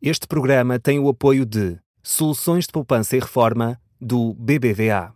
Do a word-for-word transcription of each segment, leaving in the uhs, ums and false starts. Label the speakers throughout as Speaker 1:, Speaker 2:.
Speaker 1: Este programa tem o apoio de Soluções de Poupança e Reforma do B B V A.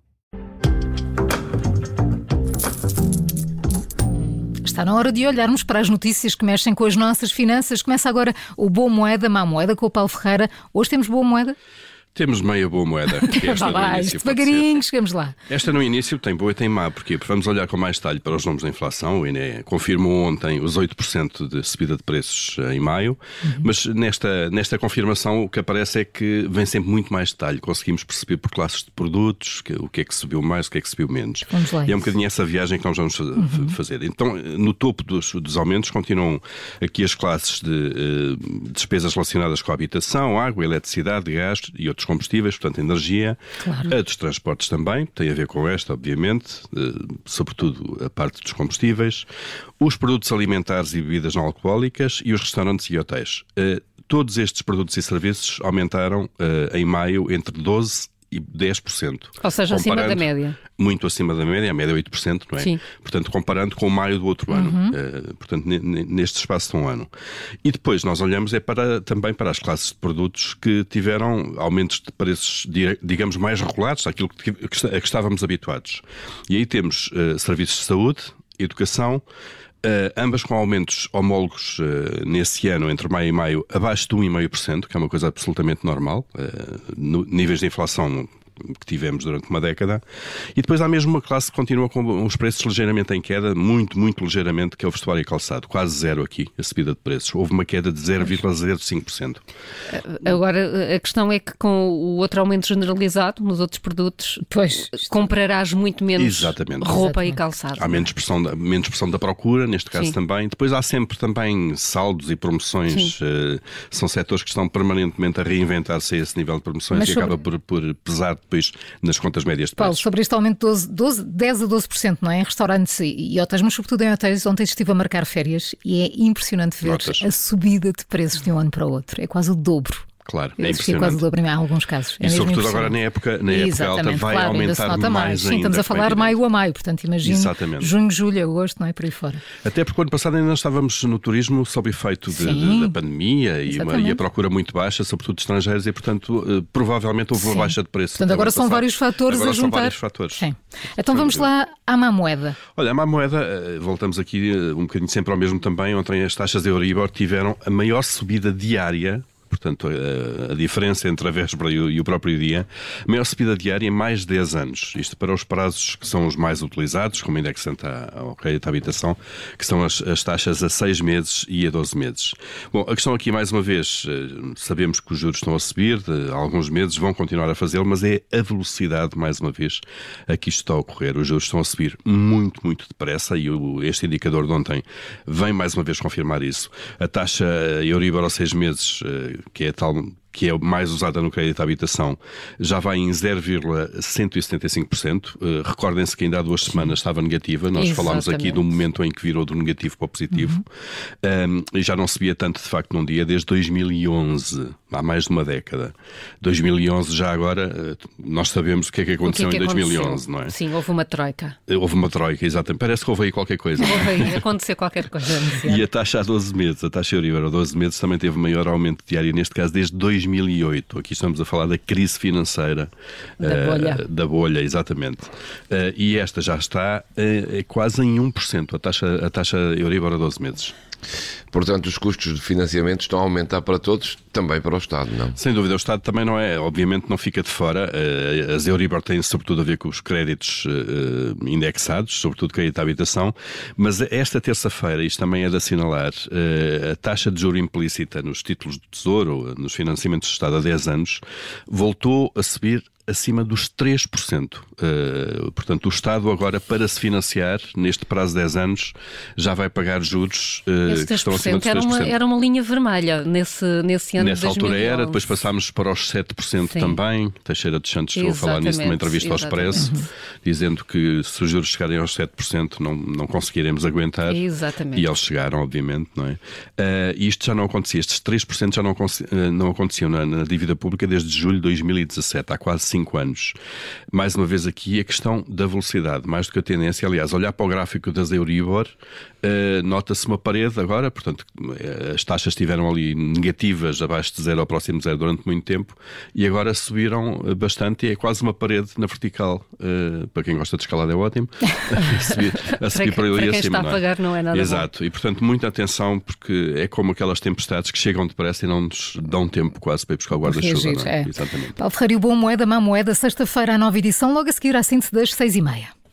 Speaker 2: Está na hora de olharmos para as notícias que mexem com as nossas finanças. Começa agora o Boa Moeda, Má Moeda, com o Paulo Ferreira. Hoje temos Boa Moeda?
Speaker 3: Temos meia boa moeda. Que esta
Speaker 2: Vá lá, isto devagarinho, chegamos lá.
Speaker 3: Esta no início tem boa e tem má. Porquê? Porque vamos olhar com mais detalhe para os números da inflação. O I N E confirmou ontem os oito por cento de subida de preços em maio, uhum. mas nesta, nesta confirmação o que aparece é que vem sempre muito mais detalhe. Conseguimos perceber por classes de produtos que, o que é que subiu mais, o que é que subiu menos.
Speaker 2: Vamos lá,
Speaker 3: e é um bocadinho essa viagem que nós vamos uhum. fazer. Então, no topo dos, dos aumentos continuam aqui as classes de uh, despesas relacionadas com a habitação, água, eletricidade, gás e outros combustíveis, portanto, energia, claro. A dos transportes também, tem a ver com esta, obviamente, sobretudo a parte dos combustíveis, os produtos alimentares e bebidas não alcoólicas e os restaurantes e hotéis. Todos estes produtos e serviços aumentaram em maio entre doze por cento e dez por cento.
Speaker 2: Ou seja, acima da média.
Speaker 3: Muito acima da média, a média é oito por cento, não é? Sim. Portanto, comparando com o maio do outro ano. Uhum. Uh, portanto, neste espaço de um ano. E depois nós olhamos é para, também para as classes de produtos que tiveram aumentos de preços, digamos, mais regulados àquilo que, que, a que estávamos habituados. E aí temos uh, serviços de saúde, educação, Uh, ambas com aumentos homólogos uh, nesse ano, entre maio e maio, abaixo de um vírgula cinco por cento, que é uma coisa absolutamente normal, uh, no, níveis de inflação que tivemos durante uma década. E depois há mesmo uma classe que continua com os preços ligeiramente em queda, muito, muito ligeiramente, que é o vestuário e calçado. Quase zero aqui, a subida de preços. Houve uma queda de zero vírgula zero cinco por cento.
Speaker 4: Agora, a questão é que com o outro aumento generalizado nos outros produtos, pois comprarás muito menos Exatamente. roupa Exatamente. e calçado.
Speaker 3: Há menos pressão, da, menos pressão da procura, neste caso Sim. também. Depois há sempre também saldos e promoções. Uh, são setores que estão permanentemente a reinventar-se a esse nível de promoções Mas e sobre... acaba por, por pesar depois nas contas médias de preços.
Speaker 2: Paulo, sobre este aumento de doze, doze, dez a doze por cento, não é? Em restaurantes e hotéis, mas sobretudo em hotéis. Ontem estive a marcar férias e é impressionante ver Notas. a subida de preços de um ano para o outro. É quase o dobro.
Speaker 3: Claro,
Speaker 2: é
Speaker 3: impressionante.
Speaker 2: Quase o dobro em alguns casos. É
Speaker 3: e sobretudo agora na época, na época alta vai
Speaker 2: claro,
Speaker 3: aumentar mais, mais
Speaker 2: Sim,
Speaker 3: ainda.
Speaker 2: estamos a falar maio a maio, portanto imagino Exatamente. junho, julho, agosto, não é? Por aí fora.
Speaker 3: Até porque o ano passado ainda estávamos no turismo sob efeito de, de, da pandemia e, uma, e a procura muito baixa, sobretudo de estrangeiros, e portanto uh, provavelmente houve Sim. uma baixa de preço.
Speaker 2: Portanto agora são
Speaker 3: passado.
Speaker 2: vários fatores
Speaker 3: agora
Speaker 2: a juntar.
Speaker 3: São vários fatores.
Speaker 2: Sim. Então vamos lá à má moeda.
Speaker 3: Olha, a má moeda, voltamos aqui um bocadinho sempre ao mesmo também. Ontem as taxas de Euribor tiveram a maior subida diária. Portanto, a, a diferença entre a véspera e o, e o próprio dia, a maior subida diária em mais de dez anos. Isto para os prazos que são os mais utilizados, como indexante ao crédito à habitação, que são as, as taxas a seis meses e a doze meses. Bom, a questão aqui, mais uma vez, sabemos que os juros estão a subir, de alguns meses vão continuar a fazê-lo, mas é a velocidade, mais uma vez, a que isto está a ocorrer. Os juros estão a subir muito, muito depressa e o, este indicador de ontem vem mais uma vez confirmar isso. A taxa Euribor a seis meses, que é tal que é mais usada no crédito à habitação, já vai em zero vírgula cento e setenta e cinco por cento. Uh, recordem-se que ainda há duas semanas estava negativa. Nós Exatamente. falámos aqui do momento em que virou do negativo para o positivo. Uhum. Um, e já não subia tanto, de facto, num dia, desde dois mil e onze, há mais de uma década. dois mil e onze, já agora, uh, nós sabemos o que é que aconteceu que é que em dois mil e onze, não é?
Speaker 4: Sim, houve uma troika.
Speaker 3: Uh, houve uma troika, exatamente. Parece que houve aí qualquer coisa.
Speaker 4: Houve aí, aconteceu qualquer coisa.
Speaker 3: E a taxa a doze meses, a taxa Euribor a doze meses também teve maior aumento diário, neste caso desde dois mil e oito. Aqui estamos a falar da crise financeira
Speaker 4: da uh, bolha.
Speaker 3: Da bolha, exatamente. Uh, e esta já está uh, quase em um por cento, a taxa, a taxa Euribor a doze meses.
Speaker 5: Portanto, os custos de financiamento estão a aumentar para todos, também para o Estado, não?
Speaker 3: Sem dúvida, o Estado também não é, obviamente não fica de fora. As Euribor têm sobretudo a ver com os créditos indexados, sobretudo crédito à habitação, mas esta terça-feira, isto também é de assinalar, a taxa de juro implícita nos títulos do Tesouro, nos financiamentos do Estado há dez anos, voltou a subir acima dos três por cento. Uh, portanto, o Estado agora, para se financiar, neste prazo de dez anos, já vai pagar juros uh, que estão acima dos três por cento.
Speaker 4: Era uma, era uma linha vermelha nesse, nesse ano
Speaker 3: Nessa
Speaker 4: de dois mil e onze.
Speaker 3: altura era, depois passámos para os sete por cento Sim. também. Teixeira dos Santos chegou a falar nisso numa entrevista ao Expresso, uhum. dizendo que se os juros chegarem aos sete por cento não, não conseguiremos aguentar.
Speaker 4: Exatamente.
Speaker 3: E eles chegaram, obviamente, não é? Uh, e isto já não acontecia. Estes três por cento já não, não aconteciam na, na dívida pública desde julho de dois mil e dezassete, há quase cinco anos. Mais uma vez aqui a questão da velocidade, mais do que a tendência. Aliás, olhar para o gráfico das Euribor, uh, nota-se uma parede agora, portanto, as taxas estiveram ali negativas, abaixo de zero, ao próximo de zero durante muito tempo, e agora subiram bastante, e é quase uma parede na vertical. Uh, para quem gosta de escalada é ótimo. a subir, a subir
Speaker 4: para,
Speaker 3: para ali
Speaker 4: quem
Speaker 3: acima.
Speaker 4: Está a pagar não é nada
Speaker 3: Exato,
Speaker 4: bom.
Speaker 3: E portanto muita atenção, porque é como aquelas tempestades que chegam depressa e não nos dão tempo quase para ir buscar o guarda-chuva.
Speaker 2: É.
Speaker 3: Exatamente.
Speaker 2: Paulo Ferreira, Boa Moeda, Má Moeda, sexta-feira, a nova edição, logo a seguir à síntese das seis e meia.